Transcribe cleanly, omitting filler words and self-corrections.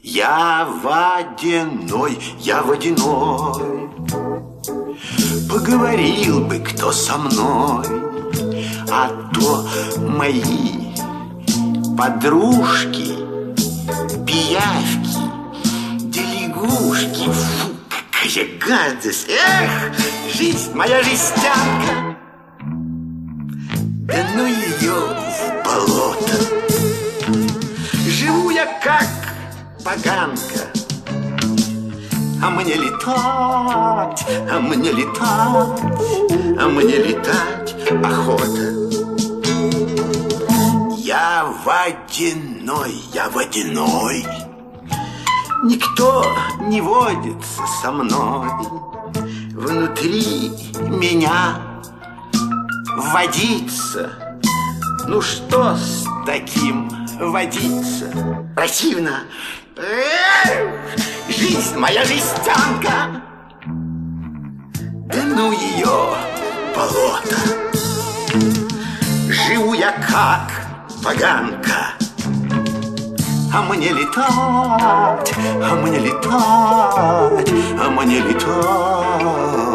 Я водяной, я водяной. Поговорил бы кто со мной, а то мои подружки, пиявки, да лягушки. Фу, какая гадость! Эх, жизнь моя жестянка! Да ну ее в болото! Живу я как поганка, а мне летать, а мне летать, а мне летать охота. Я водяной, я водяной. Никто не водится со мной. Внутри меня водиться. Ну что с таким водиться? Противно. Жизнь моя жестянка. Да ну ее болото. Живу я как поганка, а мне летать, а мне летать, а мне летать.